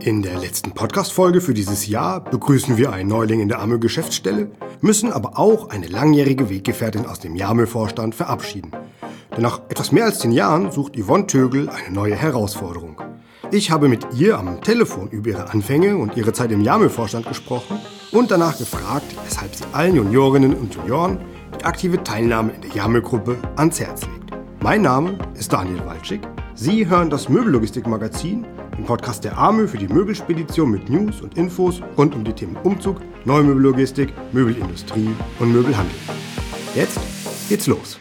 In der letzten Podcast-Folge für dieses Jahr begrüßen wir einen Neuling in der Amö-Geschäftsstelle, müssen aber auch eine langjährige Weggefährtin aus dem Jamö-Vorstand verabschieden. Denn nach etwas mehr als 10 Jahren sucht Yvonne Tögel eine neue Herausforderung. Ich habe mit ihr am Telefon über ihre Anfänge und ihre Zeit im Jamö-Vorstand gesprochen und danach gefragt, weshalb sie allen Juniorinnen und Junioren die aktive Teilnahme in der Jamö-Gruppe ans Herz legt. Mein Name ist Daniel Walczyk. Sie hören das Möbellogistik-Magazin, den Podcast der AMÖ für die Möbelspedition mit News und Infos rund um die Themen Umzug, Neue Möbellogistik, Möbelindustrie und Möbelhandel. Jetzt geht's los.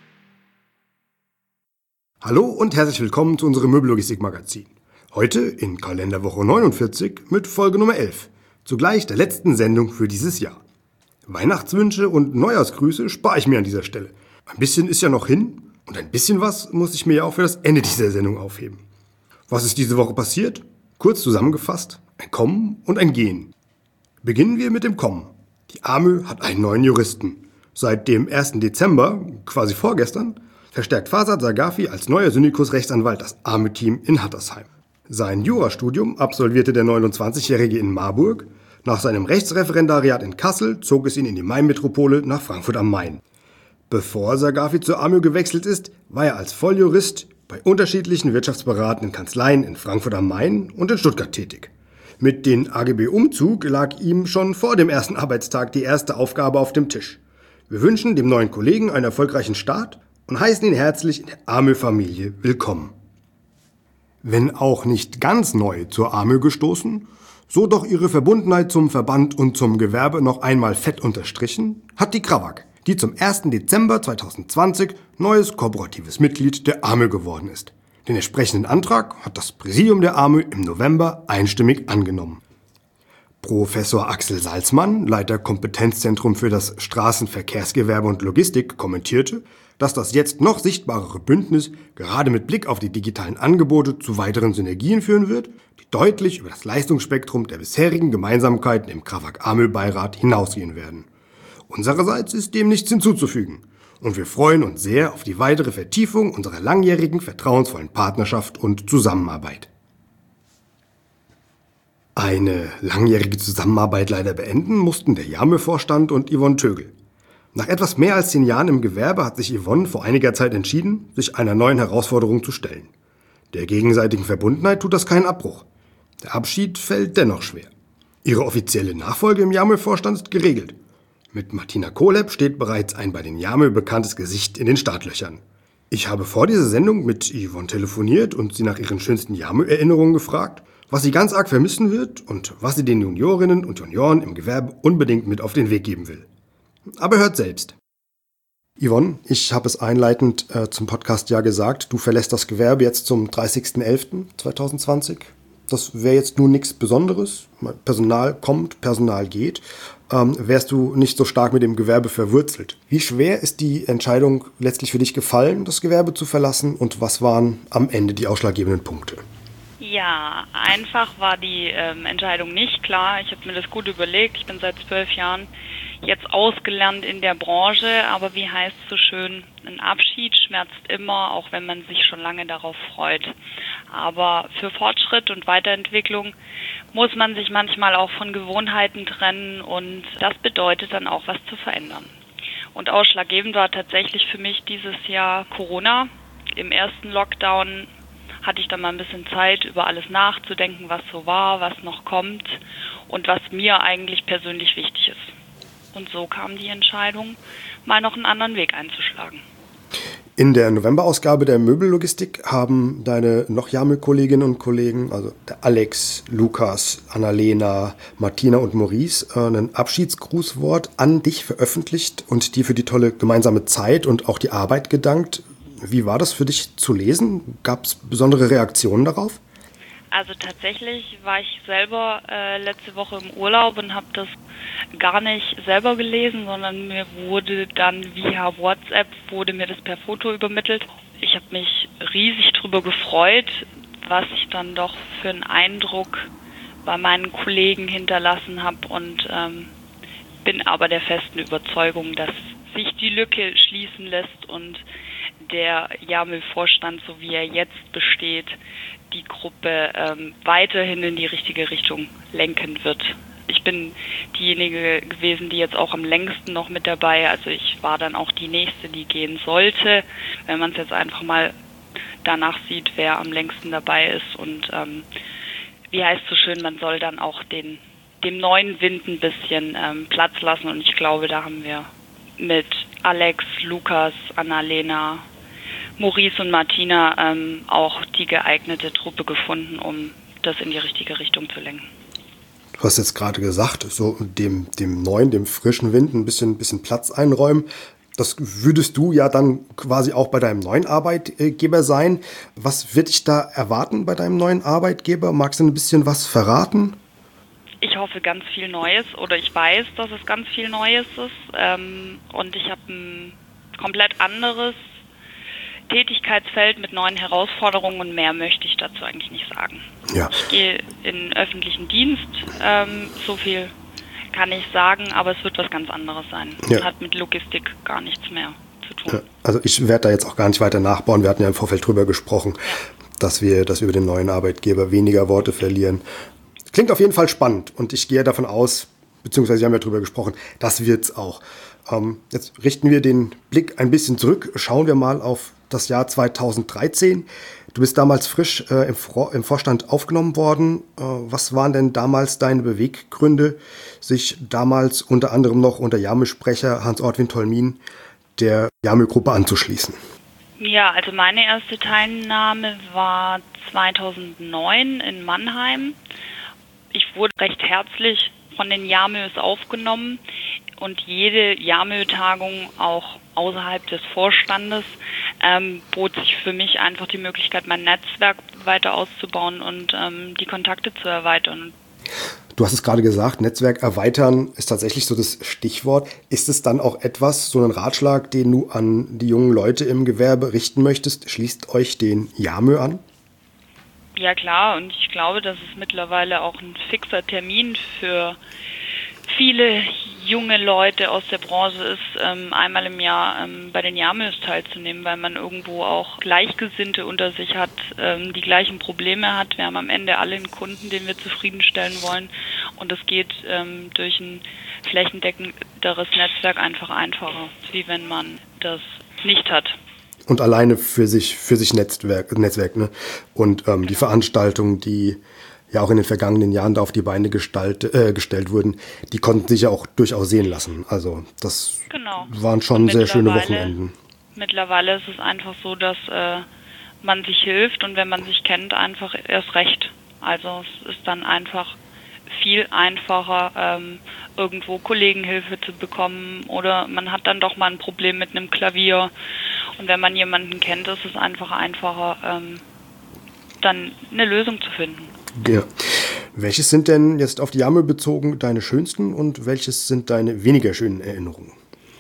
Hallo und herzlich willkommen zu unserem Möbellogistik-Magazin. Heute in Kalenderwoche 49 mit Folge Nummer 11, zugleich der letzten Sendung für dieses Jahr. Weihnachtswünsche und Neujahrsgrüße spare ich mir an dieser Stelle. Ein bisschen ist ja noch hin und ein bisschen was muss ich mir ja auch für das Ende dieser Sendung aufheben. Was ist diese Woche passiert? Kurz zusammengefasst, ein Kommen und ein Gehen. Beginnen wir mit dem Kommen. Die AMÖ hat einen neuen Juristen. Seit dem 1. Dezember, quasi vorgestern, verstärkt Farsad Sagafi als neuer Syndikus-Rechtsanwalt das AMÖ-Team in Hattersheim. Sein Jurastudium absolvierte der 29-Jährige in Marburg. Nach seinem Rechtsreferendariat in Kassel zog es ihn in die Main-Metropole nach Frankfurt am Main. Bevor Sagafi zur AMÖ gewechselt ist, war er als Volljurist bei unterschiedlichen wirtschaftsberatenden Kanzleien in Frankfurt am Main und in Stuttgart tätig. Mit den AGB Umzug lag ihm schon vor dem ersten Arbeitstag die erste Aufgabe auf dem Tisch. Wir wünschen dem neuen Kollegen einen erfolgreichen Start und heißen ihn herzlich in der AMÖ-Familie willkommen. Wenn auch nicht ganz neu zur AMÖ gestoßen, so doch ihre Verbundenheit zum Verband und zum Gewerbe noch einmal fett unterstrichen, hat die Krawak, die zum 1. Dezember 2020 neues kooperatives Mitglied der AMÖ geworden ist. Den entsprechenden Antrag hat das Präsidium der AMÖ im November einstimmig angenommen. Professor Axel Salzmann, Leiter Kompetenzzentrum für das Straßenverkehrsgewerbe und Logistik, kommentierte, dass das jetzt noch sichtbarere Bündnis gerade mit Blick auf die digitalen Angebote zu weiteren Synergien führen wird, die deutlich über das Leistungsspektrum der bisherigen Gemeinsamkeiten im Krawak-AMÖ-Beirat hinausgehen werden. Unsererseits ist dem nichts hinzuzufügen und wir freuen uns sehr auf die weitere Vertiefung unserer langjährigen, vertrauensvollen Partnerschaft und Zusammenarbeit. Eine langjährige Zusammenarbeit leider beenden mussten der Jamö-Vorstand und Yvonne Tögel. Nach etwas mehr als 10 Jahren im Gewerbe hat sich Yvonne vor einiger Zeit entschieden, sich einer neuen Herausforderung zu stellen. Der gegenseitigen Verbundenheit tut das keinen Abbruch. Der Abschied fällt dennoch schwer. Ihre offizielle Nachfolge im Jamö-Vorstand ist geregelt. Mit Martina Kohlhepp steht bereits ein bei den Jamö bekanntes Gesicht in den Startlöchern. Ich habe vor dieser Sendung mit Yvonne telefoniert und sie nach ihren schönsten Jamö-Erinnerungen gefragt, was sie ganz arg vermissen wird und was sie den Juniorinnen und Junioren im Gewerbe unbedingt mit auf den Weg geben will. Aber hört selbst. Yvonne, ich habe es einleitend zum Podcast ja gesagt, du verlässt das Gewerbe jetzt zum 30.11.2020. Das wäre jetzt nun nichts Besonderes. Personal kommt, Personal geht. Wärst du nicht so stark mit dem Gewerbe verwurzelt. Wie schwer ist die Entscheidung letztlich für dich gefallen, das Gewerbe zu verlassen? Und was waren am Ende die ausschlaggebenden Punkte? Ja, einfach war die Entscheidung nicht klar. Ich habe mir das gut überlegt. Ich bin seit 12 Jahren jetzt ausgelernt in der Branche. Aber wie heißt es so schön, ein Abschied schmerzt immer, auch wenn man sich schon lange darauf freut. Aber für Fortschritt und Weiterentwicklung muss man sich manchmal auch von Gewohnheiten trennen und das bedeutet dann auch was zu verändern. Und ausschlaggebend war tatsächlich für mich dieses Jahr Corona. Im ersten Lockdown hatte ich dann mal ein bisschen Zeit, über alles nachzudenken, was so war, was noch kommt und was mir eigentlich persönlich wichtig ist. Und so kam die Entscheidung, mal noch einen anderen Weg einzuschlagen. In der November-Ausgabe der Möbellogistik haben deine noch Jamö-Kolleginnen und Kollegen, also der Alex, Lukas, Annalena, Martina und Maurice, ein Abschiedsgrußwort an dich veröffentlicht und dir für die tolle gemeinsame Zeit und auch die Arbeit gedankt. Wie war das für dich zu lesen? Gab es besondere Reaktionen darauf? Also tatsächlich war ich selber letzte Woche im Urlaub und habe das gar nicht selber gelesen, sondern mir wurde dann via WhatsApp das per Foto übermittelt. Ich habe mich riesig drüber gefreut, was ich dann doch für einen Eindruck bei meinen Kollegen hinterlassen habe und bin aber der festen Überzeugung, dass sich die Lücke schließen lässt und der Jamö-Vorstand, so wie er jetzt besteht, die Gruppe weiterhin in die richtige Richtung lenken wird. Ich bin diejenige gewesen, die jetzt auch am längsten noch mit dabei, also ich war dann auch die Nächste, die gehen sollte, wenn man es jetzt einfach mal danach sieht, wer am längsten dabei ist. Und wie heißt so schön, man soll dann auch dem neuen Wind ein bisschen Platz lassen. Und ich glaube, da haben wir mit Alex, Lukas, Annalena, Maurice und Martina auch die geeignete Truppe gefunden, um das in die richtige Richtung zu lenken. Du hast jetzt gerade gesagt, so dem neuen, dem frischen Wind ein bisschen Platz einräumen. Das würdest du ja dann quasi auch bei deinem neuen Arbeitgeber sein. Was wird dich da erwarten bei deinem neuen Arbeitgeber? Magst du ein bisschen was verraten? Ich hoffe ganz viel Neues oder ich weiß, dass es ganz viel Neues ist. Und ich habe ein komplett anderes Tätigkeitsfeld mit neuen Herausforderungen und mehr möchte ich dazu eigentlich nicht sagen. Ja. Ich gehe in öffentlichen Dienst, so viel kann ich sagen, aber es wird was ganz anderes sein. Ja. Hat mit Logistik gar nichts mehr zu tun. Ja, also ich werde da jetzt auch gar nicht weiter nachbauen. Wir hatten ja im Vorfeld drüber gesprochen, dass wir über den neuen Arbeitgeber weniger Worte verlieren. Klingt auf jeden Fall spannend und ich gehe davon aus, beziehungsweise wir haben ja drüber gesprochen, das wird's auch. Jetzt richten wir den Blick ein bisschen zurück, schauen wir mal auf das Jahr 2013. Du bist damals frisch im Vorstand aufgenommen worden. Was waren denn damals deine Beweggründe, sich damals unter anderem noch unter Jamö-Sprecher Hans-Ortwin Tolmin der Jamö-Gruppe anzuschließen? Ja, also meine erste Teilnahme war 2009 in Mannheim. Ich wurde recht herzlich von den Jamös aufgenommen und jede Jamö-Tagung auch außerhalb des Vorstandes bot sich für mich einfach die Möglichkeit, mein Netzwerk weiter auszubauen und die Kontakte zu erweitern. Du hast es gerade gesagt, Netzwerk erweitern ist tatsächlich so das Stichwort. Ist es dann auch etwas, so ein Ratschlag, den du an die jungen Leute im Gewerbe richten möchtest? Schließt euch den Jamö an? Ja klar, und ich glaube, dass es mittlerweile auch ein fixer Termin für viele junge Leute aus der Branche ist, einmal im Jahr bei den Jamös teilzunehmen, weil man irgendwo auch Gleichgesinnte unter sich hat, die gleichen Probleme hat. Wir haben am Ende alle einen Kunden, den wir zufriedenstellen wollen und das geht durch ein flächendeckenderes Netzwerk einfach einfacher, wie wenn man das nicht hat. Und alleine für sich Netzwerk, ne? Und genau. Die Veranstaltungen, die ja auch in den vergangenen Jahren da auf die Beine gestellt wurden, die konnten sich ja auch durchaus sehen lassen. Also das waren schon sehr schöne Wochenenden. Mittlerweile ist es einfach so, dass man sich hilft und wenn man sich kennt, einfach erst recht. Also es ist dann einfach viel einfacher, irgendwo Kollegenhilfe zu bekommen oder man hat dann doch mal ein Problem mit einem Klavier. Und wenn man jemanden kennt, ist es einfach einfacher, dann eine Lösung zu finden. Ja. Welches sind denn jetzt auf die Jamö bezogen deine schönsten und welches sind deine weniger schönen Erinnerungen?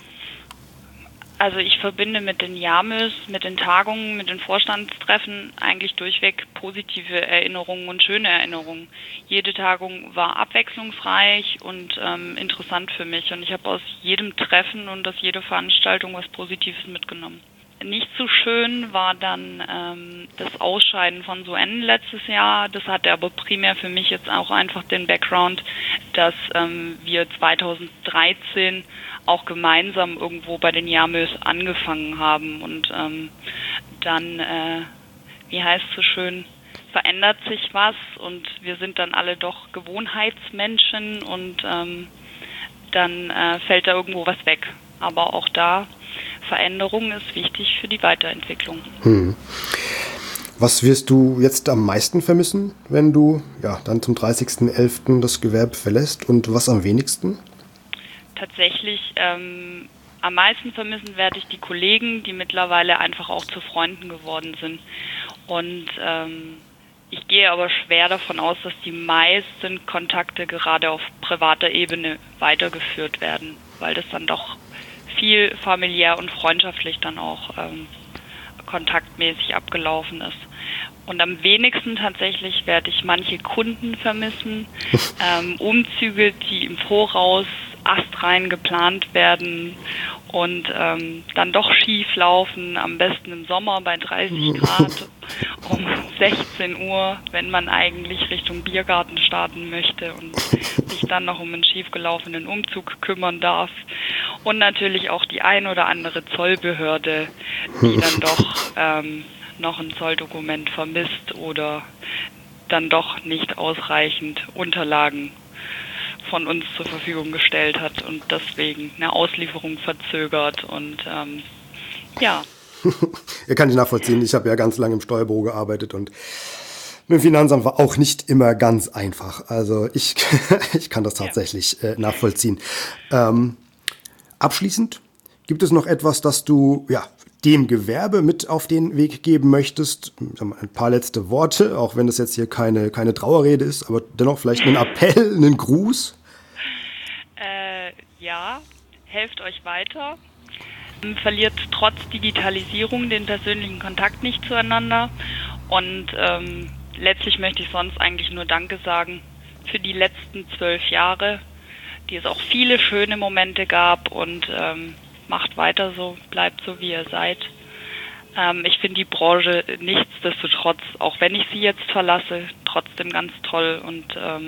Also ich verbinde mit den Jamös, mit den Tagungen, mit den Vorstandstreffen eigentlich durchweg positive Erinnerungen und schöne Erinnerungen. Jede Tagung war abwechslungsreich und interessant für mich und ich habe aus jedem Treffen und aus jeder Veranstaltung was Positives mitgenommen. Nicht so schön war dann das Ausscheiden von Suen letztes Jahr. Das hatte aber primär für mich jetzt auch einfach den Background, dass wir 2013 auch gemeinsam irgendwo bei den Jamös angefangen haben. Und dann, wie heißt es so schön, verändert sich was und wir sind dann alle doch Gewohnheitsmenschen und dann fällt da irgendwo was weg. Aber auch da, Veränderung ist wichtig für die Weiterentwicklung. Was wirst du jetzt am meisten vermissen, wenn du dann zum 30.11. das Gewerbe verlässt und was am wenigsten? Tatsächlich am meisten vermissen werde ich die Kollegen, die mittlerweile einfach auch zu Freunden geworden sind. Und ich gehe aber schwer davon aus, dass die meisten Kontakte gerade auf privater Ebene weitergeführt werden, weil das dann doch viel familiär und freundschaftlich dann auch kontaktmäßig abgelaufen ist. Und am wenigsten tatsächlich werde ich manche Kunden vermissen, Umzüge, die im Voraus astrein geplant werden und dann doch schief laufen, am besten im Sommer bei 30 Grad, um 16 Uhr, wenn man eigentlich Richtung Biergarten starten möchte und sich dann noch um einen schiefgelaufenen Umzug kümmern darf. Und natürlich auch die ein oder andere Zollbehörde, die dann doch noch ein Zolldokument vermisst oder dann doch nicht ausreichend Unterlagen von uns zur Verfügung gestellt hat und deswegen eine Auslieferung verzögert und ja. Kann ich nachvollziehen. Ich habe ja ganz lange im Steuerbüro gearbeitet und mit dem Finanzamt war auch nicht immer ganz einfach. Also ich kann das tatsächlich nachvollziehen. Abschließend, gibt es noch etwas, das du dem Gewerbe mit auf den Weg geben möchtest? Ein paar letzte Worte, auch wenn es jetzt hier keine Trauerrede ist, aber dennoch vielleicht einen Appell, einen Gruß? Ja, helft euch weiter. Verliert trotz Digitalisierung den persönlichen Kontakt nicht zueinander. Und letztlich möchte ich sonst eigentlich nur Danke sagen für die letzten 12 Jahre, die es auch viele schöne Momente gab und macht weiter so, bleibt so, wie ihr seid. Ich finde die Branche nichtsdestotrotz, auch wenn ich sie jetzt verlasse, trotzdem ganz toll und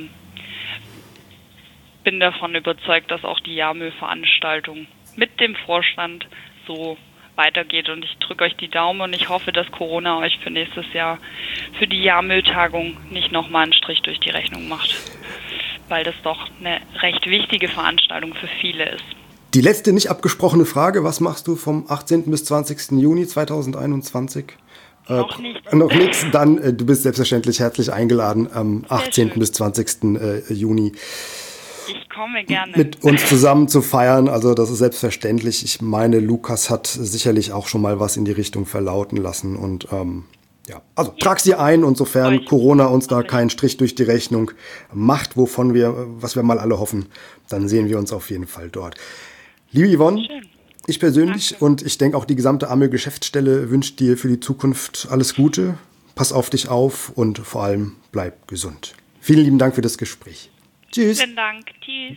bin davon überzeugt, dass auch die Jahrmüll-Veranstaltung mit dem Vorstand so weitergeht und ich drücke euch die Daumen und ich hoffe, dass Corona euch für nächstes Jahr für die Jahrmülltagung nicht nochmal einen Strich durch die Rechnung macht, weil das doch eine recht wichtige Veranstaltung für viele ist. Die letzte nicht abgesprochene Frage, was machst du vom 18. bis 20. Juni 2021? Noch nichts. Noch nichts, dann du bist selbstverständlich herzlich eingeladen am 18. bis 20. Juni. Ich komme gerne. Mit uns zusammen zu feiern, also das ist selbstverständlich. Ich meine, Lukas hat sicherlich auch schon mal was in die Richtung verlauten lassen und also trag's dir ein und sofern Corona uns da keinen Strich durch die Rechnung macht, was wir mal alle hoffen, dann sehen wir uns auf jeden Fall dort. Liebe Yvonne, ich persönlich Danke. Und ich denke auch die gesamte Amel-Geschäftsstelle wünscht dir für die Zukunft alles Gute. Pass auf dich auf und vor allem bleib gesund. Vielen lieben Dank für das Gespräch. Tschüss. Vielen Dank. Tschüss.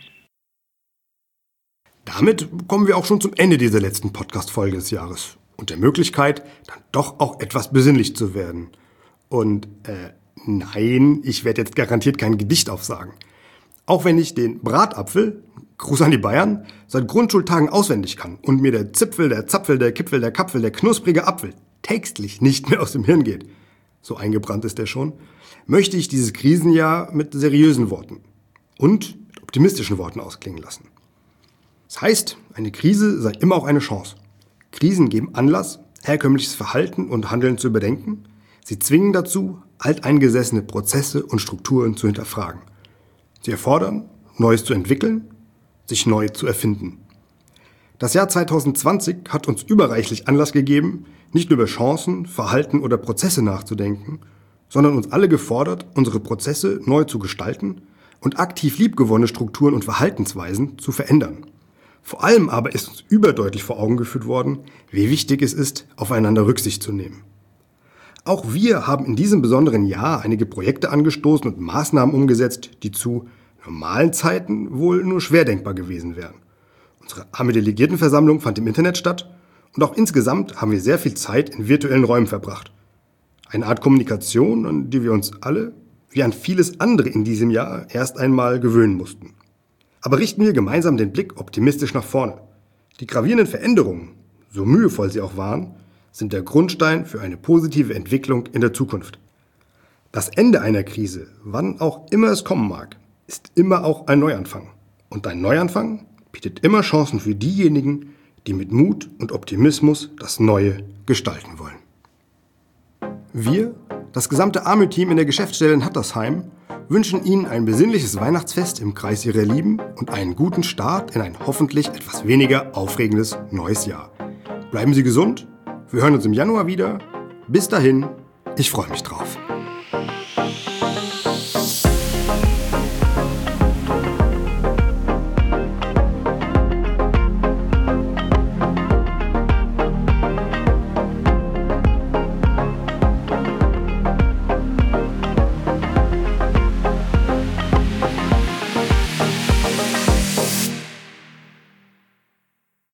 Damit kommen wir auch schon zum Ende dieser letzten Podcast-Folge des Jahres und der Möglichkeit, dann doch auch etwas besinnlich zu werden. Und nein, ich werde jetzt garantiert kein Gedicht aufsagen. Auch wenn ich den Bratapfel, Gruß an die Bayern, seit Grundschultagen auswendig kann und mir der Zipfel, der Zapfel, der Kipfel, der Kapfel, der knusprige Apfel textlich nicht mehr aus dem Hirn geht, so eingebrannt ist er schon, möchte ich dieses Krisenjahr mit seriösen Worten und mit optimistischen Worten ausklingen lassen. Das heißt, eine Krise sei immer auch eine Chance. Krisen geben Anlass, herkömmliches Verhalten und Handeln zu überdenken. Sie zwingen dazu, alteingesessene Prozesse und Strukturen zu hinterfragen. Sie erfordern, Neues zu entwickeln, sich neu zu erfinden. Das Jahr 2020 hat uns überreichlich Anlass gegeben, nicht nur über Chancen, Verhalten oder Prozesse nachzudenken, sondern uns alle gefordert, unsere Prozesse neu zu gestalten und aktiv liebgewonnene Strukturen und Verhaltensweisen zu verändern. Vor allem aber ist uns überdeutlich vor Augen geführt worden, wie wichtig es ist, aufeinander Rücksicht zu nehmen. Auch wir haben in diesem besonderen Jahr einige Projekte angestoßen und Maßnahmen umgesetzt, die zu normalen Zeiten wohl nur schwer denkbar gewesen wären. Unsere AME-Delegiertenversammlung fand im Internet statt und auch insgesamt haben wir sehr viel Zeit in virtuellen Räumen verbracht. Eine Art Kommunikation, an die wir uns alle, wie an vieles andere in diesem Jahr, erst einmal gewöhnen mussten. Aber richten wir gemeinsam den Blick optimistisch nach vorne. Die gravierenden Veränderungen, so mühevoll sie auch waren, sind der Grundstein für eine positive Entwicklung in der Zukunft. Das Ende einer Krise, wann auch immer es kommen mag, ist immer auch ein Neuanfang. Und ein Neuanfang bietet immer Chancen für diejenigen, die mit Mut und Optimismus das Neue gestalten wollen. Wir, das gesamte AME-Team in der Geschäftsstelle in Hattersheim, wünschen Ihnen ein besinnliches Weihnachtsfest im Kreis Ihrer Lieben und einen guten Start in ein hoffentlich etwas weniger aufregendes neues Jahr. Bleiben Sie gesund, wir hören uns im Januar wieder. Bis dahin, ich freue mich drauf.